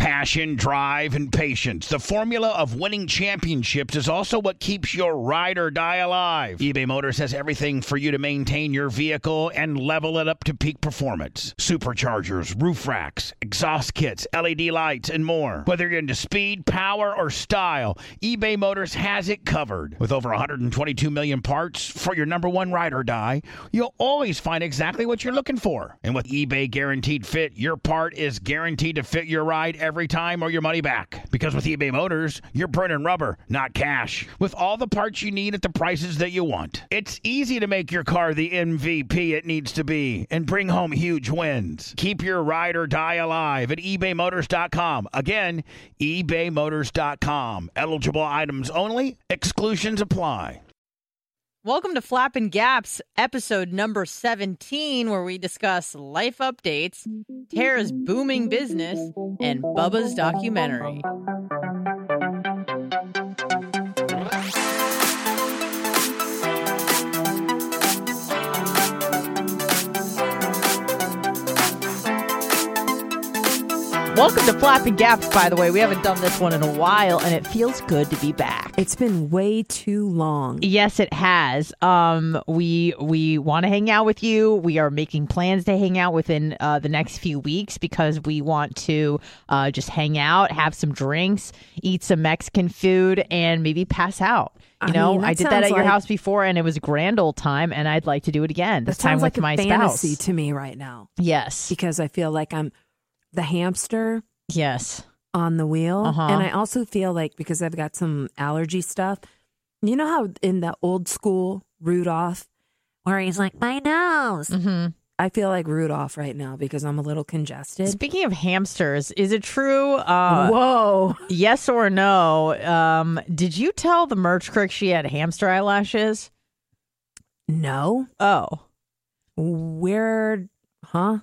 Passion, drive, and patience. The formula of winning championships is also what keeps your ride or die alive. eBay Motors has everything for you to maintain your vehicle and level it up to peak performance. Superchargers, roof racks, exhaust kits, LED lights, and more. Whether you're into speed, power, or style, eBay Motors has it covered. With over 122 million parts for your number one ride or die, you'll always find exactly what you're looking for. And with eBay Guaranteed Fit, your part is guaranteed to fit your ride every time or your money back. Because with eBay Motors, you're burning rubber, not cash. With all the parts you need at the prices that you want. It's easy to make your car the MVP it needs to be and bring home huge wins. Keep your ride or die alive at ebaymotors.com. Again, ebaymotors.com. Eligible items only. Exclusions apply. Welcome to Flappin' Gaps, episode number 17, where we discuss life updates, Tara's booming business, and Bubba's documentary. Welcome to Flappin' Gaps, by the way. We haven't done this one in a while, and it feels good to be back. It's been way too long. Yes, it has. We want to hang out with you. We are making plans to hang out within the next few weeks because we want to just hang out, have some drinks, eat some Mexican food, and maybe pass out. I did that at your house before, and it was a grand old time, and I'd like to do it again. This time with my spouse. That sounds like a fantasy to me right now. Yes. Because I feel like I'm the hamster. Yes. On the wheel. And I also feel like, because I've got some allergy stuff, you know how in the old school Rudolph, where he's like, my nose. Mm-hmm. I feel like Rudolph right now because I'm a little congested. Speaking of hamsters, is it true? Whoa. Yes or no? Did you tell the merch crick she had hamster eyelashes? No. Oh. Where? Huh?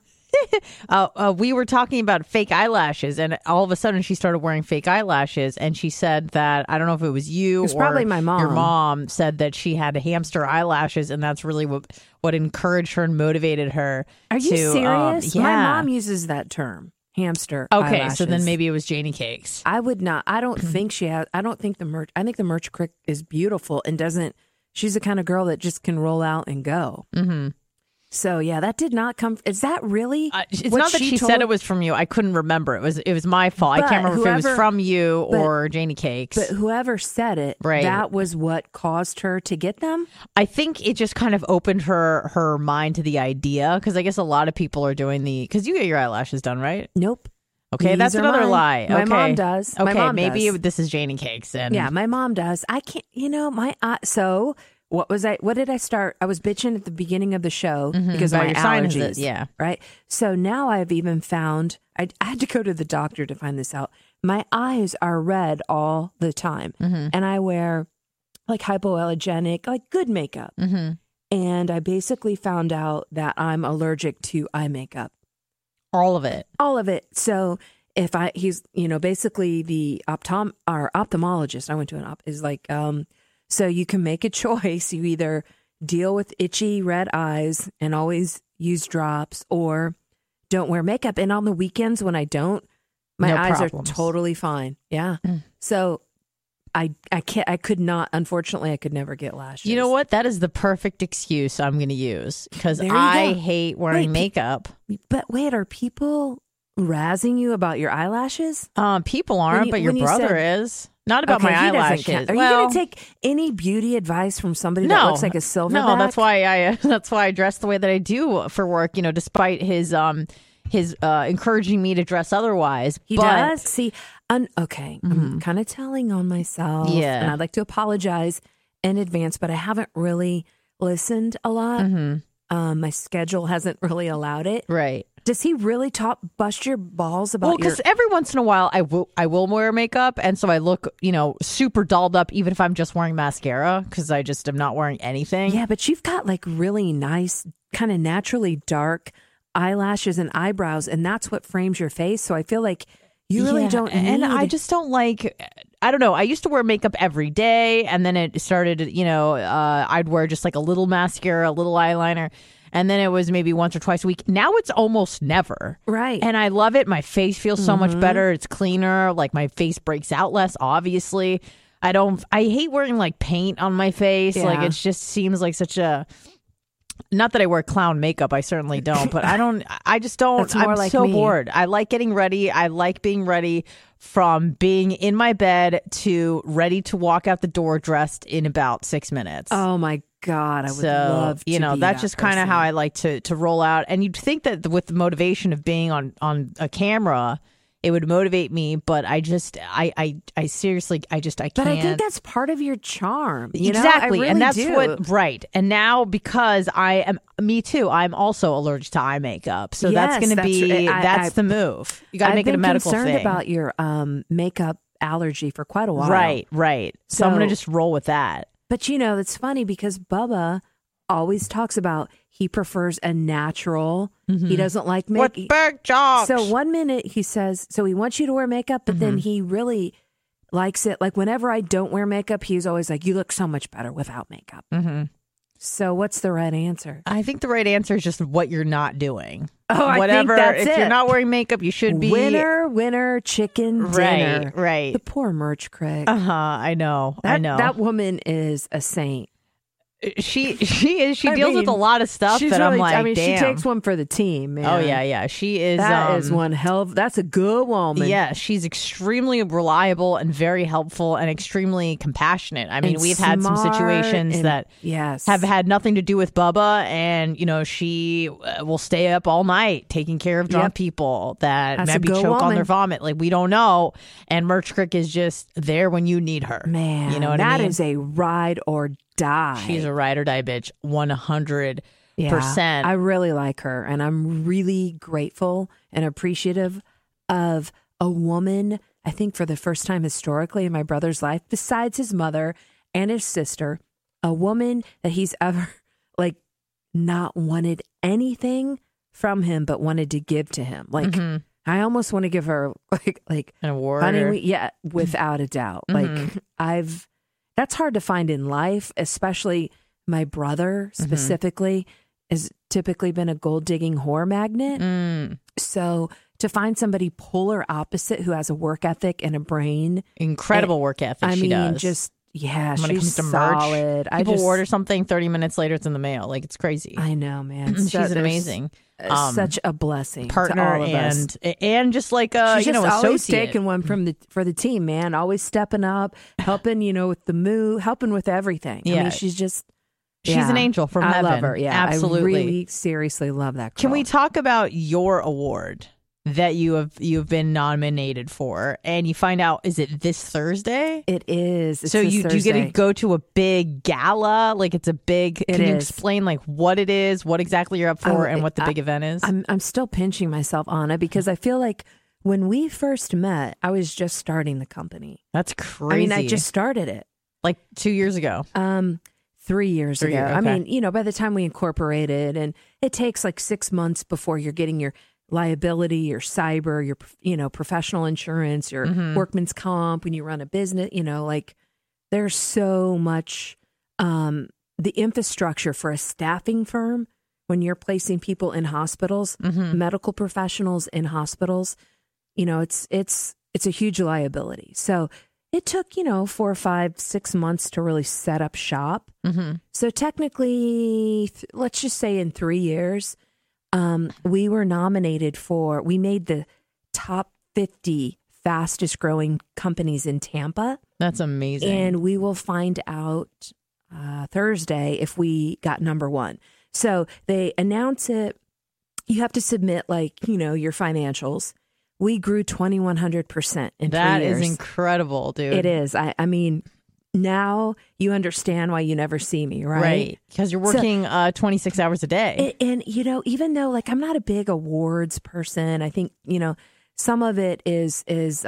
We were talking about fake eyelashes, and all of a sudden she started wearing fake eyelashes, and she said that, I don't know if it was you or probably my mom. Your mom said that she had hamster eyelashes, and that's really what encouraged her and motivated her. Are you serious? Yeah. My mom uses that term, hamster eyelashes. So then maybe it was Janie Cakes. I would not. I don't think she has. I don't think I think the merch crick is beautiful and doesn't. She's the kind of girl that just can roll out and go. Mm-hmm. So, yeah, that did not come. Is that really? It's not that she said it was from you. I couldn't remember. It was my fault. I can't remember if it was from you or Janie Cakes. But whoever said it, that was what caused her to get them? I think it just kind of opened her mind to the idea, because I guess a lot of people are doing because you get your eyelashes done, right? Nope. Okay, that's another lie. My mom does. Okay, my mom maybe does. This is Janie Cakes. Yeah, my mom does. I can't, so... What did I start? I was bitching at the beginning of the show because of my allergies. Yeah. Right. So now I've even found, I had to go to the doctor to find this out. My eyes are red all the time. Mm-hmm. And I wear like hypoallergenic, like good makeup. Mm-hmm. And I basically found out that I'm allergic to eye makeup. All of it. All of it. So he's, basically the ophthalmologist, I went to is like, so you can make a choice. You either deal with itchy red eyes and always use drops, or don't wear makeup. And on the weekends when I don't, my eyes are totally fine. Yeah. Mm. So I could not, unfortunately, I could never get lashes. You know what? That is the perfect excuse I'm going to use, because I hate wearing makeup. But wait, are people razzing you about your eyelashes? People aren't, but your brother is. Not about my eyelashes. Are you going to take any beauty advice from somebody that looks like a silverback? No, that's why I dress the way that I do for work. Despite his encouraging me to dress otherwise. He does. See, okay, I'm kind of telling on myself. Yeah, and I'd like to apologize in advance, but I haven't really listened a lot. Mm-hmm. My schedule hasn't really allowed it. Right. Does he really bust your balls about because every once in a while I will wear makeup, and so I look, super dolled up, even if I'm just wearing mascara, because I just am not wearing anything. Yeah, but you've got like really nice, kind of naturally dark eyelashes and eyebrows, and that's what frames your face. So I feel like you really don't need... And I just don't like... I don't know. I used to wear makeup every day, and then it started, I'd wear just like a little mascara, a little eyeliner. And then it was maybe once or twice a week. Now it's almost never. Right. And I love it. My face feels so much better. It's cleaner. Like my face breaks out less, obviously. I hate wearing like paint on my face. Yeah. Like it just seems like such a, not that I wear clown makeup. I certainly don't, but I just don't. That's more I'm like so me. bored. I like getting ready. I like being ready, from being in my bed to ready to walk out the door dressed in about 6 minutes. Oh my God, I would love to be that's that just kind of person. how I like to roll out. And you'd think that with the motivation of being on a camera, it would motivate me, but I seriously, I can't. But I think that's part of your charm. You know? Exactly. I really and that's do. what, right. And now because me too, I'm also allergic to eye makeup. So that's Yes, going to be, that's the move. You got to make it a medical I've been thing. concerned about your makeup allergy for quite a while. Right. So I'm going to So- just roll with that. But it's funny because Bubba always talks about he prefers a natural. He doesn't like makeup. big jokes? So 1 minute he says, so he wants you to wear makeup, but then he really likes it. Like whenever I don't wear makeup, he's always like, you look so much better without makeup. So what's the right answer? I think the right answer is just what you're not doing. Oh, I think Whatever. that's if it. you're not wearing makeup, you should be. Winner, chicken dinner. Right. The poor merch Craig. I know. I know. That woman is a saint. She is. She I deals with mean, a lot of stuff she's that really, I'm like, I mean, damn. she takes one for the team, man. Oh yeah. She is. That is one hell of, that's a good woman. Yeah, she's extremely reliable and very helpful and extremely compassionate. I mean, And we've had some smart situations and- that yes. have had nothing to do with Bubba, and she will stay up all night taking care of drunk Yep. people that That's a maybe good choke on woman. their vomit. Like we don't know, and Merch Crick is just there when you need her. Man, you know what that I mean? is a ride or die. She's a ride or die bitch, 100%. Yeah, I really like her, and I'm really grateful and appreciative of a woman, I think for the first time historically in my brother's life, besides his mother and his sister, a woman that he's ever like not wanted anything from him but wanted to give to him. Like I almost want to give her like An award. honey, or- yeah, without a doubt. Like that's hard to find in life, especially my brother specifically has typically been a gold digging whore magnet. So to find somebody polar opposite who has a work ethic and a brain, Incredible work ethic I she mean, does. just yeah, when it she's comes to merch, solid. people order something 30 minutes later, it's in the mail. Like it's crazy. I know, man. She's So an there's, amazing such a blessing partner to all of us. and just like She's just always associate. taking one for the team, man. Always stepping up, helping, with the move, helping with everything. I Yeah. mean, she's just She's an angel from I heaven. love her. Yeah, Absolutely. I really seriously love that girl. Can we talk about your award that you've been nominated for, and you find out, is it this Thursday? It is. It's So this do you get to Thursday. go to a big gala? Like it's a big. It Can you is. explain like what it is, what exactly you're up for, and what the big event is? I'm still pinching myself, Anna, because I feel like when we first met, I was just starting the company. That's crazy. I mean, I just started it. like 2 years ago. 3 years 3 ago. years, I okay. mean, by the time we incorporated, and it takes like 6 months before you're getting your liability, your cyber, your, professional insurance, your workman's comp when you run a business, like there's so much, the infrastructure for a staffing firm when you're placing people in hospitals, medical professionals in hospitals, it's a huge liability. So it took, 4 or 5, 6 months to really set up shop. So technically, let's just say in 3 years, we were nominated we made the top 50 fastest growing companies in Tampa. That's amazing. And we will find out Thursday if we got number one. So they announce it. You have to submit your financials. We grew 2,100% in 3 that years. is incredible, dude. It is. I mean, now you understand why you never see me, right? Right. Because you're working 26 hours a day. And even though I'm not a big awards person, I think, some of it is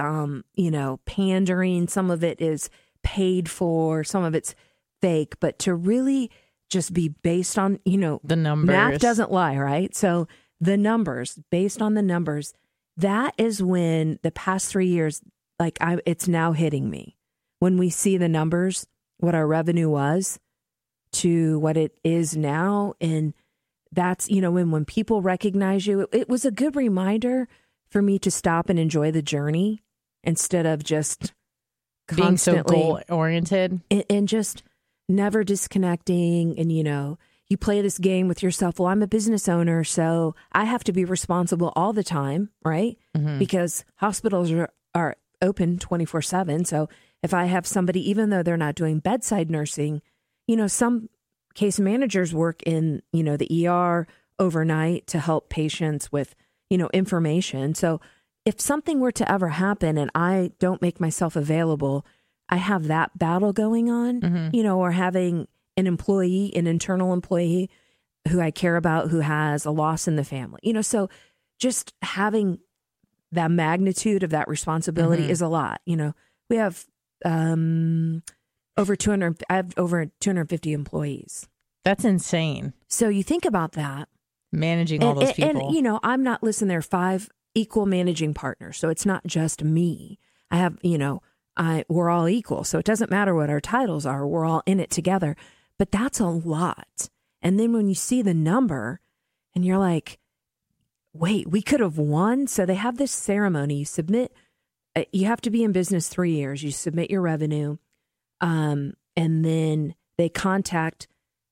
pandering, some of it is paid for, some of it's fake, but to really just be based on, the numbers. math doesn't lie, right? So the numbers, based on the numbers, that is when the past 3 years, it's now hitting me. When we see the numbers, what our revenue was to what it is now, and that's, when people recognize you, it was a good reminder for me to stop and enjoy the journey instead of just being so constantly goal oriented and just never disconnecting. And, you play this game with yourself. Well, I'm a business owner, so I have to be responsible all the time, right? Because hospitals are open 24/7. So if I have somebody, even though they're not doing bedside nursing, some case managers work in, the ER overnight to help patients with, information. So if something were to ever happen and I don't make myself available, I have that battle going on, or having an internal employee who I care about, who has a loss in the family, so just having that magnitude of that responsibility is a lot. We have over 200, I have over 250 employees. That's insane. So you think about that. Managing all those people. And, I'm not, there are 5 equal managing partners. So it's not just me. I have, we're all equal. So it doesn't matter what our titles are. We're all in it together. But that's a lot. And then when you see the number and you're like, wait, we could have won. So they have this ceremony. You submit, you have to be in business 3 years. You submit your revenue. And then they contact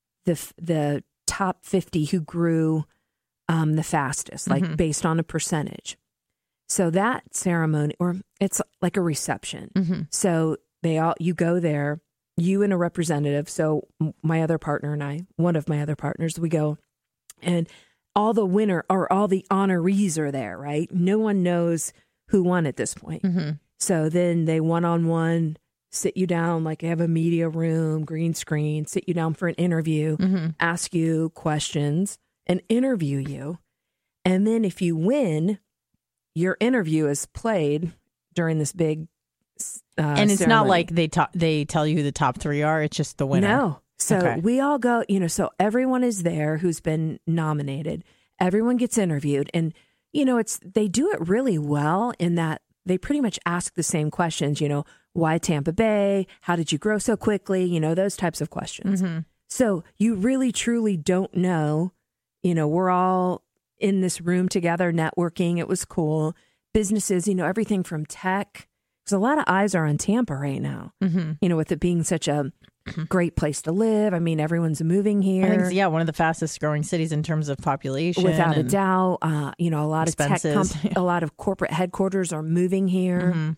the top 50 who grew the fastest, like based on a percentage. So that ceremony, or it's like a reception. So you go there, you and a representative. So my other partner and I, one of my other partners, we go, and all the winner or all the honorees are there, right? No one knows who won at this point. So then they one-on-one sit you down, like have a media room, green screen, sit you down for an interview, ask you questions and interview you. And then if you win, your interview is played during this big and it's ceremony. not like they tell you who the top 3 are. It's just the winner. No. So we all go, so everyone is there who's been nominated. Everyone gets interviewed. And, they do it really well in that they pretty much ask the same questions, why Tampa Bay? How did you grow so quickly? Those types of questions. So you really, truly don't know, we're all in this room together, networking. It was cool. Businesses, everything from tech. Because a lot of eyes are on Tampa right now, with it being such a great place to live. I mean, everyone's moving here. I think it's, one of the fastest growing cities in terms of population. Without a doubt. A lot expenses. of tech, a lot of corporate headquarters are moving here.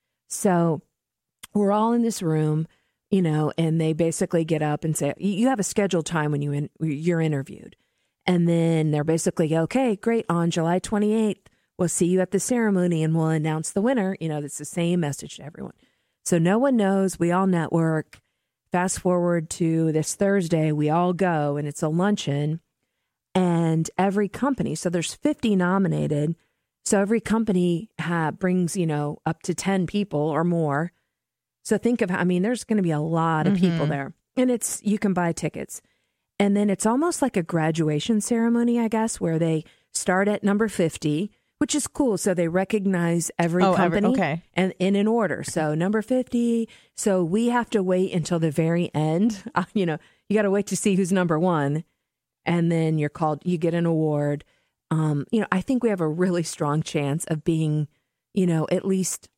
So we're all in this room, and they basically get up and say, you have a scheduled time when you're interviewed. And then they're basically, okay, great. On July 28th, we'll see you at the ceremony and we'll announce the winner. It's the same message to everyone. So no one knows. We all network. Fast forward to this Thursday, we all go and it's a luncheon, and every company, so there's 50 nominated. So every company brings, up to 10 people or more. So think of, there's going to be a lot of people there, and you can buy tickets. And then it's almost like a graduation ceremony, I guess, where they start at number 50, which is cool. So they recognize every company and in an order. So number 50. So we have to wait until the very end. You got to wait to see who's number 1. And then you get an award. I think we have a really strong chance of being, at least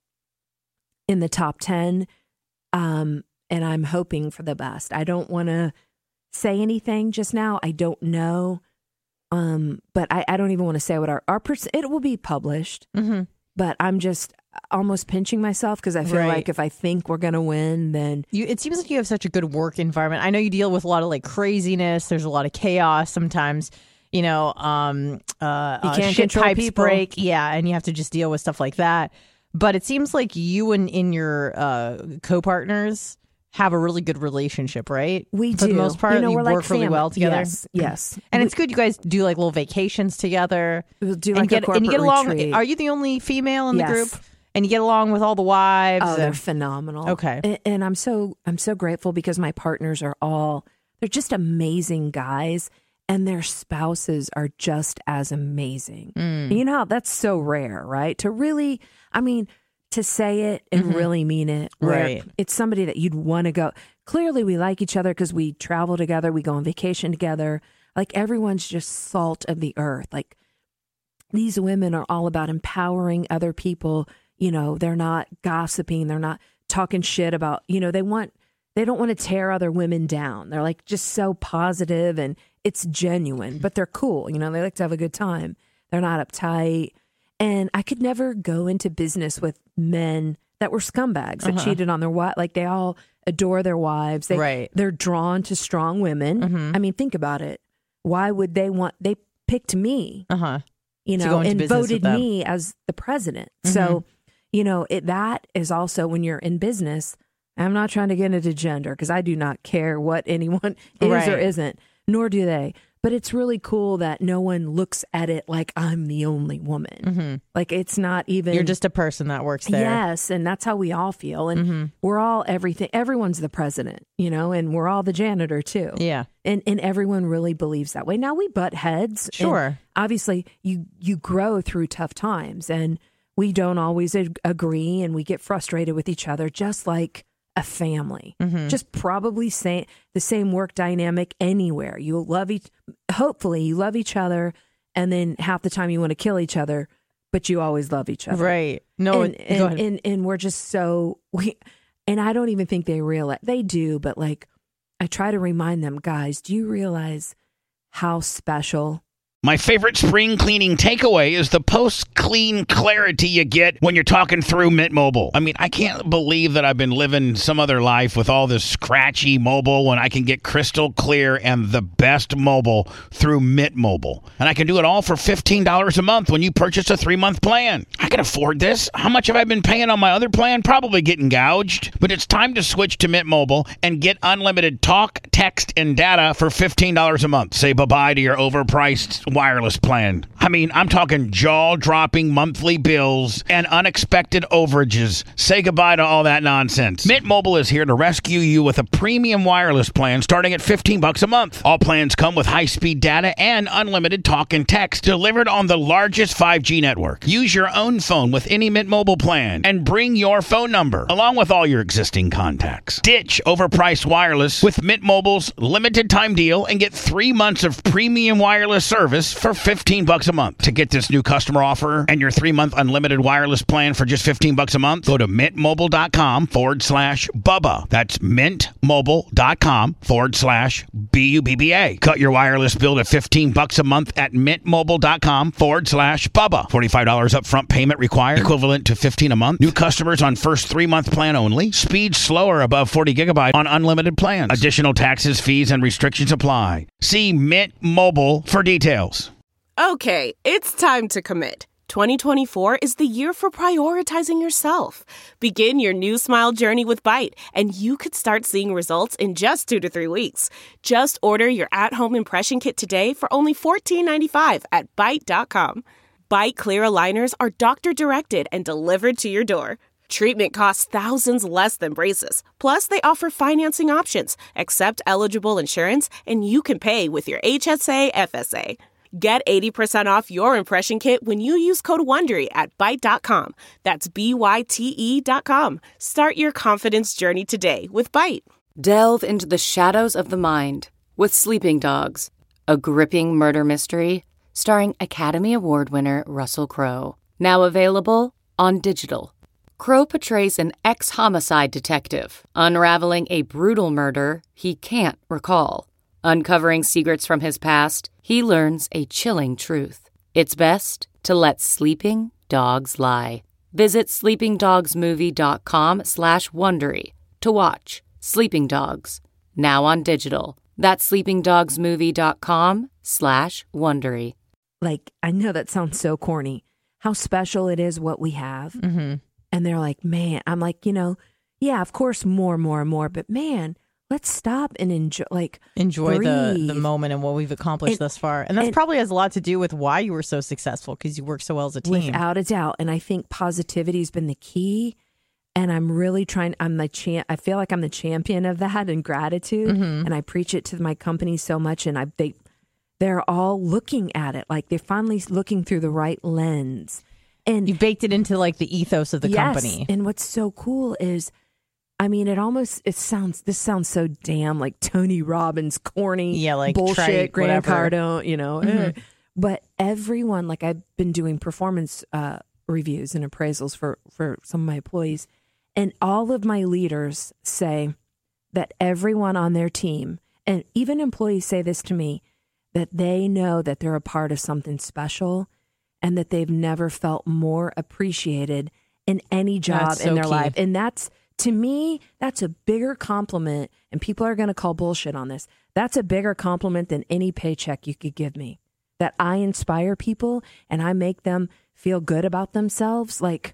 in the top 10. And I'm hoping for the best. I don't want to say anything just now. I don't know. But I don't even want to say what our it will be published, but I'm just almost pinching myself because I feel like if I think we're going to win, then it seems like you have such a good work environment. I know you deal with a lot of like craziness. There's a lot of chaos sometimes, you can't shit pipes people. Break. Yeah. And you have to just deal with stuff like that. But it seems like you and your co-partners have a really good relationship, right? We do. For the most part, you we're work like really well together. Yes. And it's good you guys do like little vacations together. We'll do like a corporate and you get along. retreat. Are you the only female in the group? And you get along with all the wives? Oh, they're phenomenal. Okay. And I'm so grateful because my partners they're just amazing guys, and their spouses are just as amazing. You know how that's so rare, right? To really, to say it and really mean it. Right. It's somebody that you'd want to go. Clearly, we like each other because we travel together. We go on vacation together. Like everyone's just salt of the earth. Like these women are all about empowering other people. You know, they're not gossiping. They're not talking shit about, you know, they don't want to tear other women down. They're like just so positive and it's genuine, but they're cool. You know, they like to have a good time. They're not uptight. And I could never go into business with men that were scumbags that cheated on their wife. Like they all adore their wives. They're drawn to strong women. I mean, think about it. Why would they picked me, you know, and voted me as the president. So, you know, that is also when you're in business. I'm not trying to get into gender because I do not care what anyone is or isn't, nor do they. But it's really cool that no one looks at it like I'm the only woman. Like it's not even... You're just a person that works there. Yes, and that's how we all feel. And we're all everything. Everyone's the president, you know, and we're all the janitor too. Yeah. And everyone really believes that way. Now we butt heads. Sure. Obviously, you grow through tough times and we don't always agree and we get frustrated with each other just like a family. Just probably the same work dynamic anywhere. You love hopefully you love each other, and then half the time you want to kill each other, but you always love each other. Right. No, go ahead. And we're just and I don't even think they realize, they do, but like I try to remind them, guys, do you realize how special? My favorite spring cleaning takeaway is the post-clean clarity you get when you're talking through Mint Mobile. I mean, I can't believe that I've been living some other life with all this scratchy mobile when I can get crystal clear and the best mobile through Mint Mobile. And I can do it all for $15 a month when you purchase a 3-month plan. I can afford this. How much have I been paying on my other plan? Probably getting gouged. But it's time to switch to Mint Mobile and get unlimited talk, text, and data for $15 a month. Say bye-bye to your overpriced wireless plan. I mean, I'm talking jaw-dropping monthly bills and unexpected overages. Say goodbye to all that nonsense. Mint Mobile is here to rescue you with a premium wireless plan starting at $15 a month. All plans come with high-speed data and unlimited talk and text delivered on the largest 5G network. Use your own phone with any Mint Mobile plan and bring your phone number along with all your existing contacts. Ditch overpriced wireless with Mint Mobile's limited time deal and get 3 months of premium wireless service for $15 a month. To get this new customer offer and your 3-month unlimited wireless plan for just $15 a month, go to mintmobile.com/Bubba. That's mintmobile.com/BUBBA. Cut your wireless bill to $15 a month at mintmobile.com/Bubba. $45 upfront payment required, equivalent to $15 a month. New customers on first 3-month plan only. Speed slower above 40 gigabyte on unlimited plans. Additional taxes, fees, and restrictions apply. See Mint Mobile for details. Okay, it's time to commit. 2024 is the year for prioritizing yourself. Begin your new smile journey with Byte, and you could start seeing results in just 2 to 3 weeks. Just order your at-home impression kit today for only $14.95 at Byte.com. Byte Clear aligners are doctor-directed and delivered to your door. Treatment costs thousands less than braces. Plus, they offer financing options, accept eligible insurance, and you can pay with your HSA FSA. Get 80% off your impression kit when you use code WONDERY at Byte.com. That's BYTE.com. Start your confidence journey today with Byte. Delve into the shadows of the mind with Sleeping Dogs, a gripping murder mystery starring Academy Award winner Russell Crowe. Now available on digital. Crowe portrays an ex-homicide detective unraveling a brutal murder he can't recall. Uncovering secrets from his past, he learns a chilling truth. It's best to let sleeping dogs lie. Visit sleepingdogsmovie.com/Wondery to watch Sleeping Dogs, now on digital. That's sleepingdogsmovie.com/Wondery. Like, I know that sounds so corny, how special it is what we have. And they're like, man, I'm like, you know, yeah, of course, more, but man, let's stop and enjoy the moment and what we've accomplished thus far. And that probably has a lot to do with why you were so successful, because you work so well as a team. Without a doubt. And I think positivity has been the key. And I'm really trying, I feel like I'm the champion of that and gratitude. And I preach it to my company so much. And they're all looking at it like they're finally looking through the right lens. And you baked it into like the ethos of the company. And what's so cool is I mean, this sounds so damn like Tony Robbins, corny, like bullshit, trite, Grant whatever. Cardone, But everyone, like I've been doing performance reviews and appraisals for some of my employees, and all of my leaders say that everyone on their team, and even employees say this to me, that they know that they're a part of something special and that they've never felt more appreciated in any job That's so in their key. life. And that's, to me, that's a bigger compliment. And people are going to call bullshit on this. That's a bigger compliment than any paycheck you could give me. That I inspire people and I make them feel good about themselves. Like,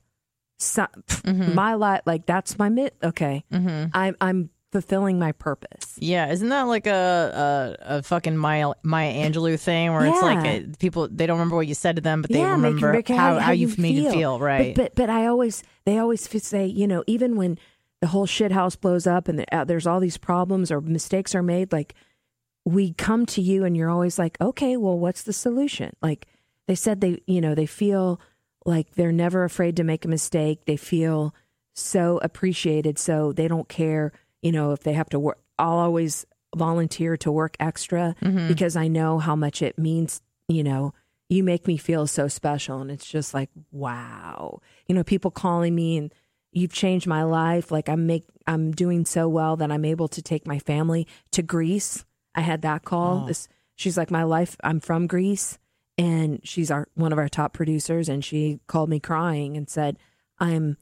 my life, like that's my okay. I'm fulfilling my purpose. Yeah, isn't that like a fucking Maya Angelou thing where it's like people, they don't remember what you said to them, but they remember how you've made it feel, right? But they always say, even when the whole shit house blows up and there's all these problems or mistakes are made, like we come to you and you're always like, okay, well, what's the solution? Like they said, they feel like they're never afraid to make a mistake. They feel so appreciated, so they don't care. If they have to work, I'll always volunteer to work extra because I know how much it means. You make me feel so special. And it's just like, wow. People calling me and you've changed my life. Like I'm doing so well that I'm able to take my family to Greece. I had that call. She's like, my life, I'm from Greece. And she's one of our top producers. And she called me crying and said, I'm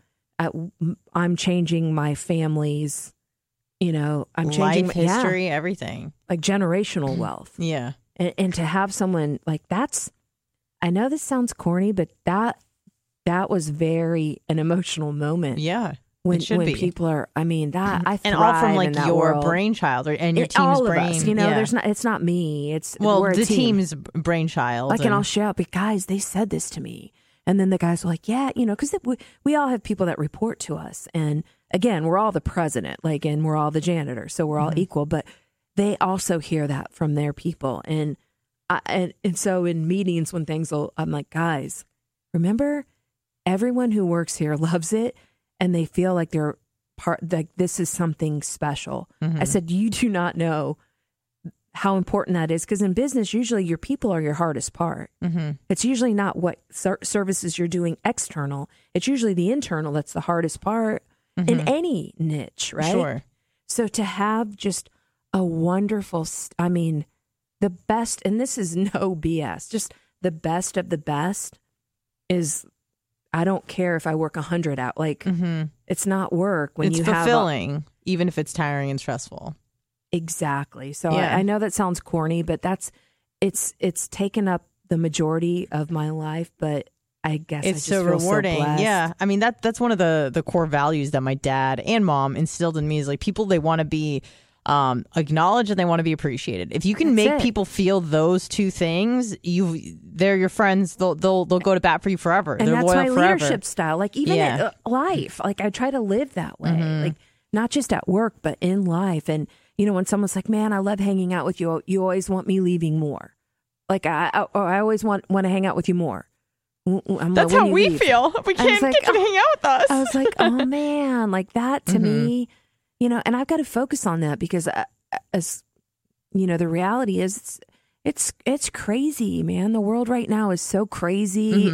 changing my family's, I'm changing life history, everything, like generational wealth. Yeah. And to have someone like I know this sounds corny, but that was an emotional moment. Yeah. When it should be. people are, I thrive and all from like in that your world. brainchild and your team's all brain. Of us, it's not me. We're the a team. team's brainchild. Like, and I'll shout out, but guys, they said this to me. And then the guys were like, yeah, because we all have people that report to us. And again, we're all the president, and we're all the janitor. So we're all equal, but they also hear that from their people. And so in meetings when I'm like, guys, remember everyone who works here loves it and they feel like they're like this is something special. I said, you do not know how important that is, because in business, usually your people are your hardest part. It's usually not what services you're doing external. It's usually the internal that's the hardest part in any niche, right? Sure. So to have just a wonderful, the best, and this is no BS, just the best of the best is, I don't care if I work 100 out. Like, it's not work when it's you have fulfilling, even if it's tiring and stressful. Exactly. So Yeah. I know that sounds corny, but it's taken up the majority of my life, but I guess It's I just so feel rewarding. So blessed. Yeah. That's one of the core values that my dad and mom instilled in me is like people, they want to be acknowledged and they want to be appreciated. If you can make people feel those two things, they're your friends. They'll go to bat for you forever. And they're that's loyal my forever. leadership style. Like even in life, like I try to live that way. Like not just at work, but in life. And when someone's like, man, I love hanging out with you. You always want me leaving more. Like I always want to hang out with you more. That's how we feel. We can't get you to hang out with us. I was like, oh man, like that to me, and I've got to focus on that because as the reality is it's crazy, man. The world right now is so crazy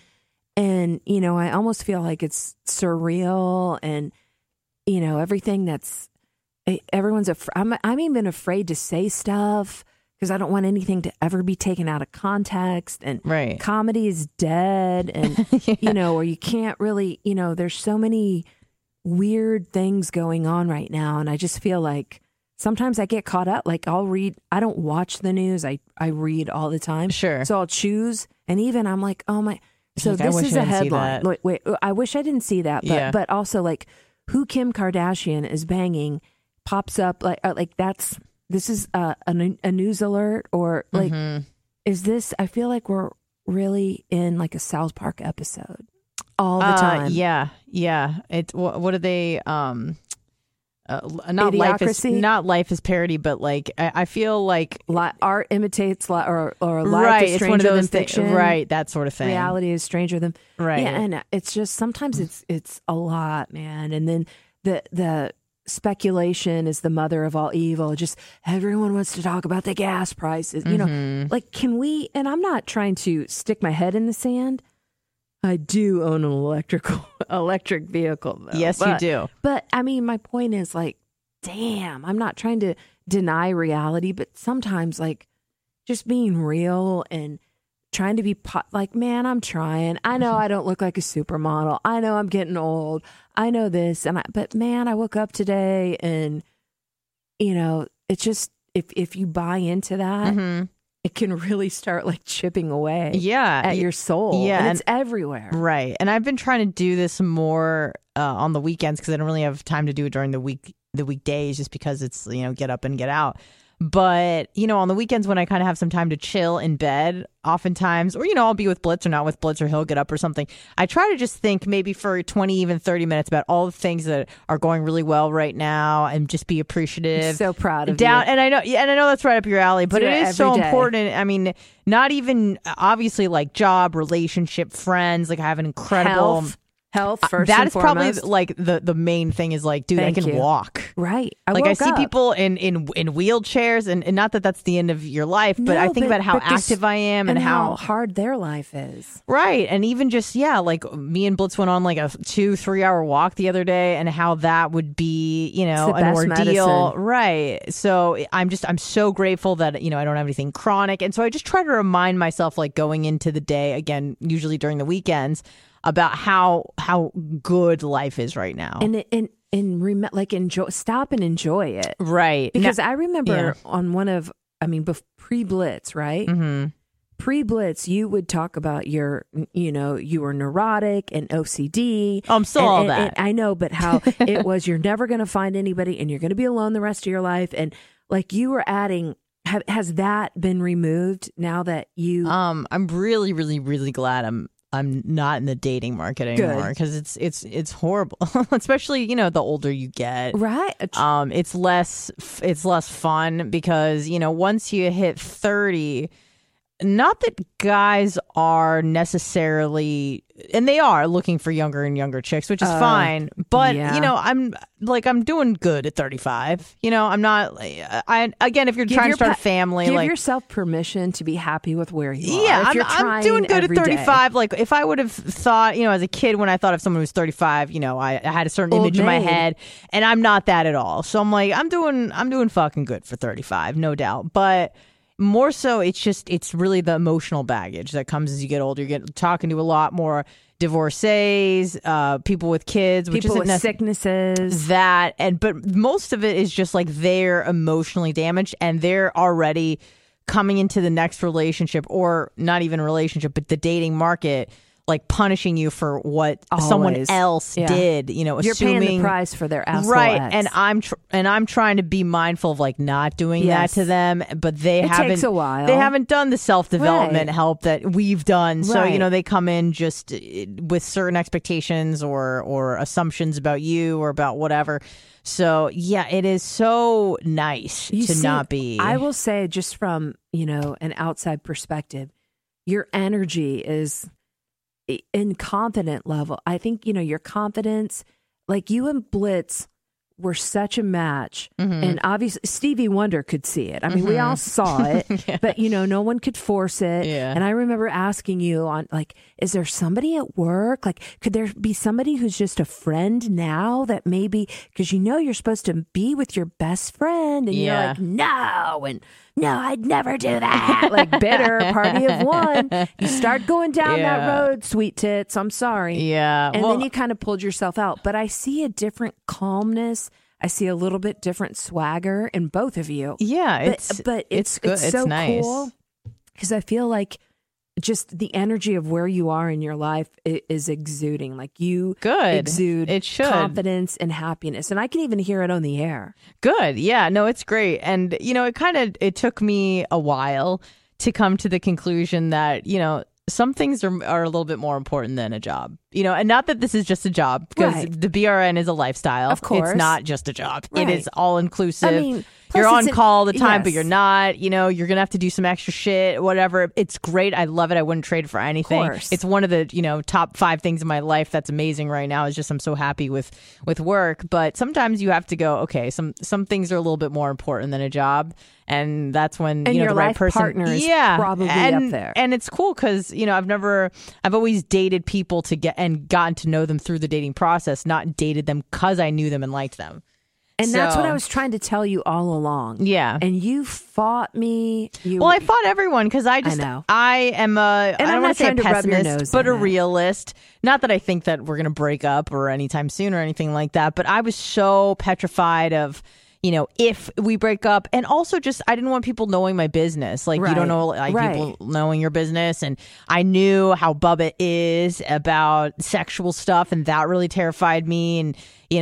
and I almost feel like it's surreal and everything everyone's I'm even afraid to say stuff because I don't want anything to ever be taken out of context, and comedy is dead, and or you can't really, there's so many weird things going on right now, and I just feel like sometimes I get caught up. Like I don't watch the news, I read all the time. Sure. So I'll choose, and even I'm like, oh my, so like, this is a headline. Wait, I wish I didn't see that, but also like who Kim Kardashian is banging pops up like this is a news alert, or like is this, I feel like we're really in like a South Park episode all the time. Yeah. It's what are they Idiocracy? not life is parody, but like I feel like art imitates or life right, is it's one of stranger those than fiction. Right, that sort of thing. Reality is stranger than right. Yeah, and it's just sometimes it's a lot, man. And then the speculation is the mother of all evil. Just everyone wants to talk about the gas prices. You know, like, can we, and I'm not trying to stick my head in the sand. I do own an electric vehicle, though. Yes, you do. But I mean, my point is, like, damn, I'm not trying to deny reality, but sometimes, like, just being real and trying to be like, man, I'm trying. I know I don't look like a supermodel. I know I'm getting old. I know this, but man, I woke up today, and you know, it's just if you buy into that, it can really start like chipping away, at your soul. Yeah, and it's everywhere, right? And I've been trying to do this more on the weekends because I don't really have time to do it during the weekdays, just because it's, you know, get up and get out. But, you know, on the weekends when I kind of have some time to chill in bed, oftentimes, or, you know, I'll be with Blitz or not with Blitz, or he'll get up or something. I try to just think maybe for 20, even 30 minutes about all the things that are going really well right now and just be appreciative. I'm so proud of you. And I know that's right up your alley, but it is so day. important. I mean, not even obviously like job, relationship, friends. Like, I have an incredible health first. That and is probably foremost. like the main thing is like, dude, Thank I can you. walk. Right. I see people in wheelchairs, and not that that's the end of your life, but I think about how active I am and how hard their life is. Right. And even just, like me and Blitz went on like a 2-3 hour walk the other day, and how that would be, you know, It's the an best ordeal. medicine. Right. So I'm so grateful that, you know, I don't have anything chronic. And so I just try to remind myself, like, going into the day, again, usually during the weekends, about how good life is right now. And enjoy, stop and enjoy it. Right. Because I remember on pre-Blitz, right? Mm-hmm. Pre-Blitz, you would talk about you were neurotic and OCD. Oh, I'm still all that. And I know, but how it was, you're never going to find anybody and you're going to be alone the rest of your life. And like, you were adding, has that been removed now that you... I'm really, really, really glad I'm not in the dating market anymore, because it's horrible, especially, you know, the older you get. Right. It's less fun because, you know, once you hit 30, not that guys are necessarily, and they are looking for younger and younger chicks, which is fine. But, you know, I'm doing good at 35. You know, I'm not, again, if you're trying to start a family, give yourself permission to be happy with where you are. Yeah, if you're I'm doing good at every 35. day. Like, if I would have thought, you know, as a kid, when I thought of someone who was 35, you know, I had a certain image in my head, and I'm not that at all. So I'm like, I'm doing fucking good for 35, no doubt. But more so, it's really the emotional baggage that comes as you get older. You get talking to a lot more divorcees, people with kids, which people isn't with sicknesses. But most of it is just like they're emotionally damaged, and they're already coming into the next relationship, or not even a relationship, but the dating market, like punishing you for what someone else did. You know, you're assuming paying the price for their asshole right. ex. And I'm trying to be mindful of like not doing that to them, but it takes a while. They haven't done the self-development help that we've done. So, you know, they come in just with certain expectations or assumptions about you or about whatever. So, yeah, it is so nice not be. I will say, just from, you know, an outside perspective, your energy is in confident level. I think, you know, your confidence, like you and Blitz were such a match. And obviously Stevie Wonder could see it. I mean, we all saw it, but you know, no one could force it. And I remember asking you on like, is there somebody at work? Like, could there be somebody who's just a friend now that maybe, because you know, you're supposed to be with your best friend, and you're like, no, I'd never do that. Like, bitter party of one. You start going down that road, sweet tits. I'm sorry. Yeah. And then you kind of pulled yourself out. But I see a different calmness. I see a little bit different swagger in both of you. Yeah. But it's good. It's so nice. cool, because I feel like just the energy of where you are in your life is exuding. Like, you exude confidence and happiness. And I can even hear it on the air. Good. Yeah, no, it's great. And, you know, it took me a while to come to the conclusion that, you know, some things are a little bit more important than a job, you know, and not that this is just a job, because the BRN is a lifestyle. Of course. It's not just a job. Right. It is all inclusive. I mean, You're on it's call all the time, but yes. you're not. You know, you're going to have to do some extra shit, whatever. It's great. I love it. I wouldn't trade it for anything. Of course. It's one of the, top 5 things in my life that's amazing right now is just I'm so happy with work. But sometimes you have to go, okay, some things are a little bit more important than a job. And that's when, and your the right life person. partner is probably and, up there. And it's cool because, I've always dated people gotten to know them through the dating process, not dated them because I knew them and liked them. And that's what I was trying to tell you all along. Yeah. And you fought me. I fought everyone because I know. I am I don't want to say a pessimist, but a realist. Not that I think that we're going to break up or anytime soon or anything like that, but I was so petrified of, if we break up, and also just I didn't want people knowing my business. Like you don't know people knowing your business, and I knew how Bubba is about sexual stuff, and that really terrified me. And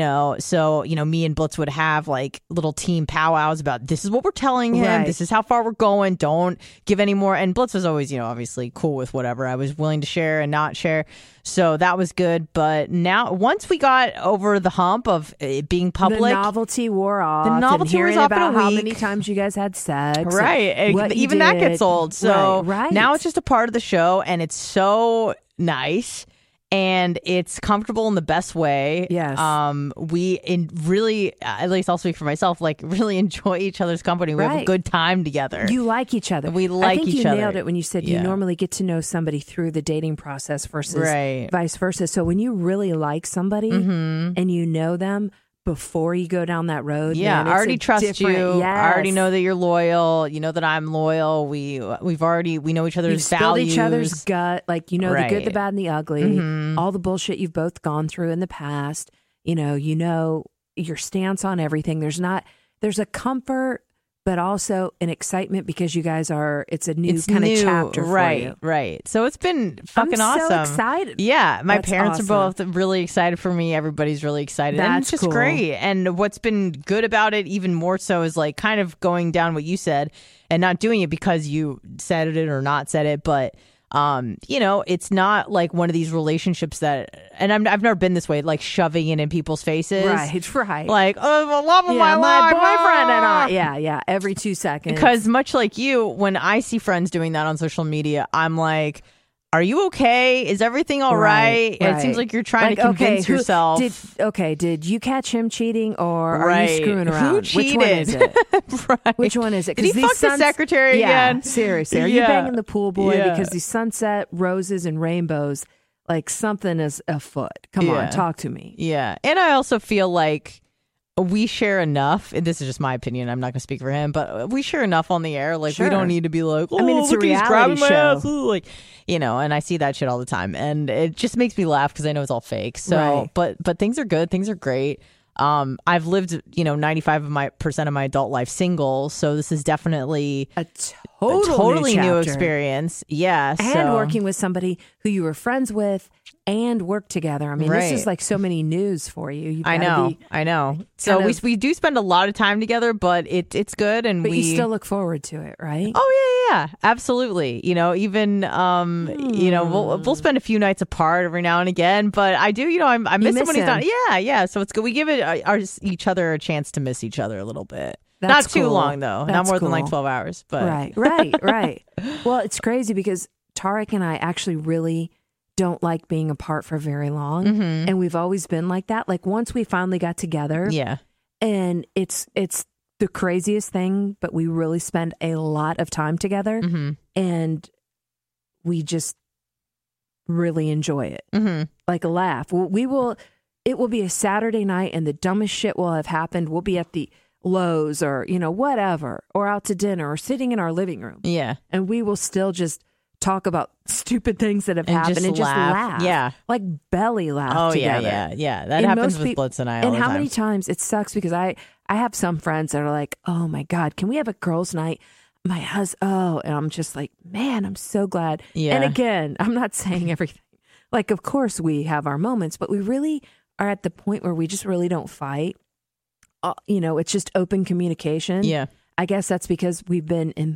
so me and Blitz would have like little team powwows about this is what we're telling him, this is how far we're going, don't give any more. And Blitz was always obviously cool with whatever I was willing to share and not share. So that was good. But now, once we got over the hump of it being public, the novelty wore off. The novelty and was off in a about how week. many times you guys had sex, right? Even that gets old. So now it's just a part of the show, and it's so nice. And it's comfortable in the best way. Yes. We really, at least I'll speak for myself, like really enjoy each other's company. We have a good time together. You like each other. We like each other. I think you nailed it when you said you normally get to know somebody through the dating process versus vice versa. So when you really like somebody and you know them before you go down that road, I already trust you. Yes. I already know that you're loyal. You know that I'm loyal. We know each other's values. Each other's gut, like the good, the bad, and the ugly. All the bullshit you've both gone through in the past. You know your stance on everything. There's a comfort, but also an excitement because you guys it's a new kind of chapter for you. Right. So it's been fucking awesome. I'm so excited. Yeah, my That's parents awesome. are both really excited for me. Everybody's really excited. That's and it's just cool. great. And what's been good about it even more so is like kind of going down what you said and not doing it because you said it or not said it, but it's not like one of these relationships that, and I've never been this way, like shoving it in people's faces. Right. Like, oh, the love of my life, boyfriend and I. Yeah. Every 2 seconds. Because much like you, when I see friends doing that on social media, I'm like, are you okay? Is everything all right? It seems like you're trying to convince yourself. Did you catch him cheating or are you screwing around? Who cheated? Which one is it? Right. Which one is it? Did he fuck the secretary again? Seriously. Are you banging the pool boy? Because the sunset, roses, and rainbows, like something is afoot. Come on, talk to me. Yeah. And I also feel like we share enough, and this is just my opinion, I'm not going to speak for him, but we share enough on the air. Like, we don't need to be like, it's a reality show. Like, and I see that shit all the time. And it just makes me laugh because I know it's all fake. So, but things are good. Things are great. I've lived, 95% of my adult life single. So this is definitely a totally new experience. Yeah. And working with somebody who you were friends with and work together. I mean, this is like so many news for you. I know. So we do spend a lot of time together, but it's good. But you still look forward to it, right? Oh yeah, absolutely. Even we'll spend a few nights apart every now and again. But I do, I miss him when he's not. Yeah. So it's good. We give each other a chance to miss each other a little bit. Not too long though. Not more than like 12 hours. But right. Well, it's crazy because Tarek and I actually really don't like being apart for very long. And we've always been like that. Like once we finally got together. Yeah. And it's the craziest thing, but we really spend a lot of time together and we just really enjoy it. Like a laugh. It will be a Saturday night and the dumbest shit will have happened. We'll be at the Lowe's or, whatever, or out to dinner or sitting in our living room. Yeah. And we will still just talk about stupid things that have happened and just laugh. Yeah. Like belly laugh together. Yeah. That happens with Blitz and I all the time. And how many times it sucks because I have some friends that are like, oh my God, can we have a girls' night? My husband, and I'm just like, man, I'm so glad. Yeah. And again, I'm not saying everything. Like, of course we have our moments, but we really are at the point where we just really don't fight. It's just open communication. Yeah. I guess that's because we've been in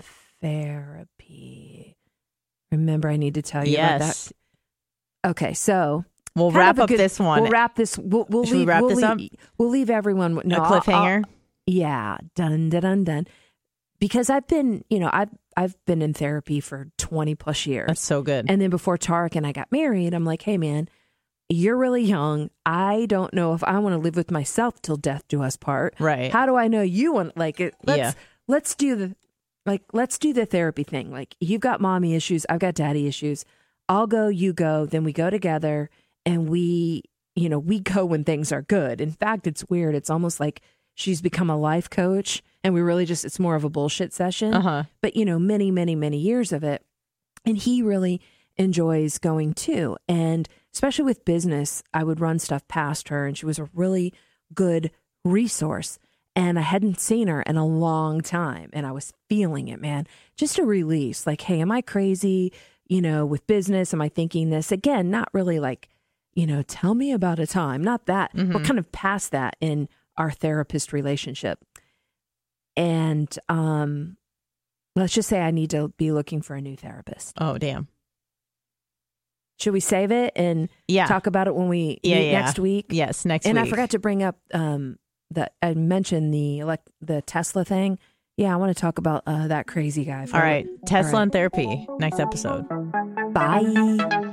therapy. Remember, I need to tell you about that. Okay, so we'll wrap up this one. We'll wrap this. We'll Should we wrap this up? We'll leave everyone. A cliffhanger. Yeah, done. Because I've been in therapy for 20 plus years. That's so good. And then before Tarek and I got married, I'm like, hey man, you're really young. I don't know if I want to live with myself till death do us part. Right. How do I know you want like it? Let's do the therapy thing. Like, you've got mommy issues, I've got daddy issues. I'll go, you go, then we go together, and we go when things are good. In fact, it's weird. It's almost like she's become a life coach, and we really it's more of a bullshit session. But, many, many, many years of it. And he really enjoys going too. And especially with business, I would run stuff past her, and she was a really good resource. And I hadn't seen her in a long time, and I was feeling it, man. Just a release, like, hey, am I crazy? With business, am I thinking this? Again, not really like, tell me about a time. Not that. We're kind of past that in our therapist relationship. And let's just say I need to be looking for a new therapist. Oh, damn. Should we save it and talk about it when we meet next week? Yes, next week. And I forgot to bring up that I mentioned the Tesla thing. Yeah, I want to talk about that crazy guy. All right. Tesla and therapy, next episode. Bye.